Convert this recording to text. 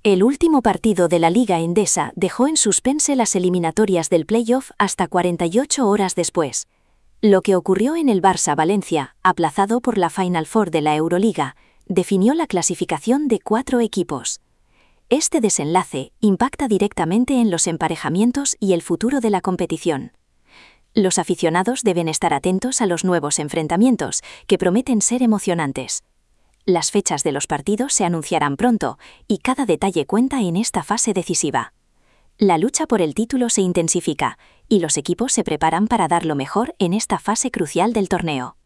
El último partido de la Liga Endesa dejó en suspense las eliminatorias del play-off hasta 48 horas después. Lo que ocurrió en el Barça-Valencia, aplazado por la Final Four de la Euroliga, definió la clasificación de 4 equipos. Este desenlace impacta directamente en los emparejamientos y el futuro de la competición. Los aficionados deben estar atentos a los nuevos enfrentamientos, que prometen ser emocionantes. Las fechas de los partidos se anunciarán pronto, y cada detalle cuenta en esta fase decisiva. La lucha por el título se intensifica, y los equipos se preparan para dar lo mejor en esta fase crucial del torneo.